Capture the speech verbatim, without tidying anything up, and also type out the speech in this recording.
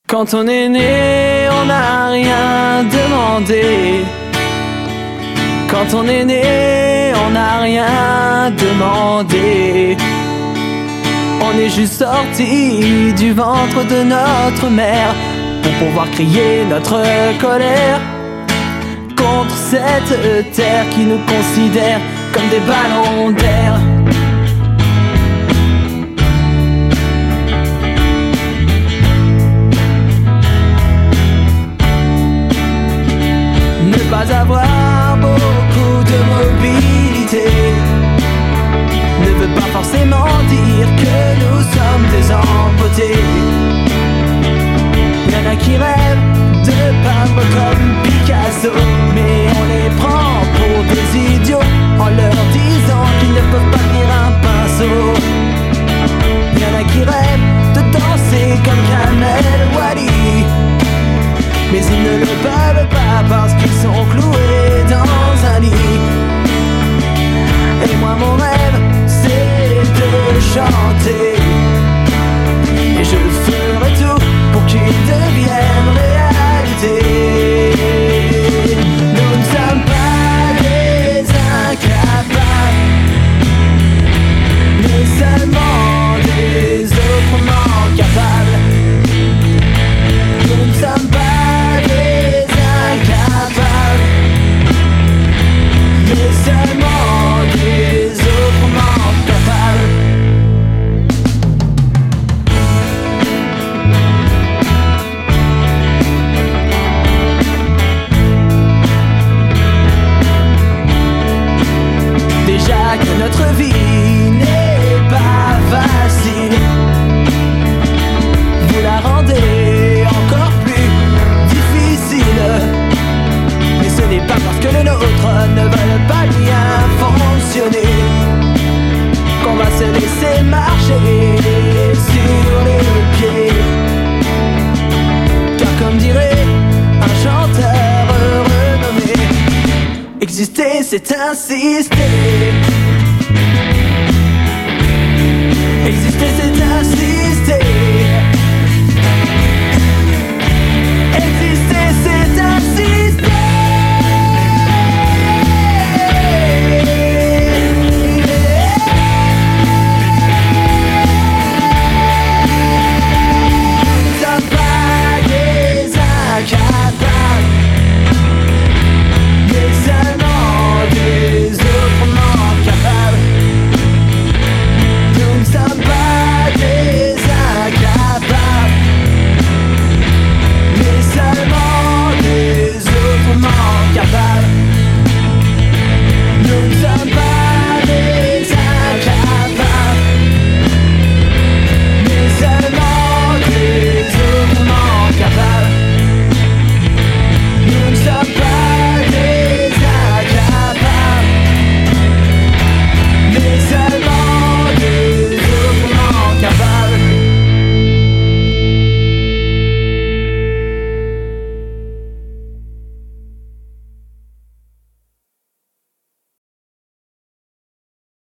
Quand on est né, on n'a rien demandé. Quand on est né, on n'a rien demandé. On est juste sorti du ventre de notre mère pour pouvoir crier notre colère contre cette terre qui nous considère comme des ballons d'air. Ne pas avoir beaucoup de mobilité ne veut pas forcément dire que nous sommes des empotés. Y'en a qui rêvent de peindre comme Picasso, mais on les prend pour des idiots en leur disant qu'ils ne peuvent pas tenir un pinceau. Y'en a qui rêvent de danser comme Kamel Wally, mais ils ne le peuvent pas parce qu'ils sont cloués dans un lit. Et moi mon rêve c'est de chanter, et je ferai tout pour qu'il devienne réalité. Nous ne sommes pas des incapables, mais seulement des autrement capables. Nous ne sommes pas des incapables, mais seulement des autrement capables. Déjà que notre vie n'est pas facile, vous la rendez encore plus difficile. Mais ce n'est pas parce que les nôtres ne veulent pas bien fonctionner qu'on va se laisser marcher sur les pieds. Car comme dirait un chanteur renommé, exister c'est insister. Exister c'est insister.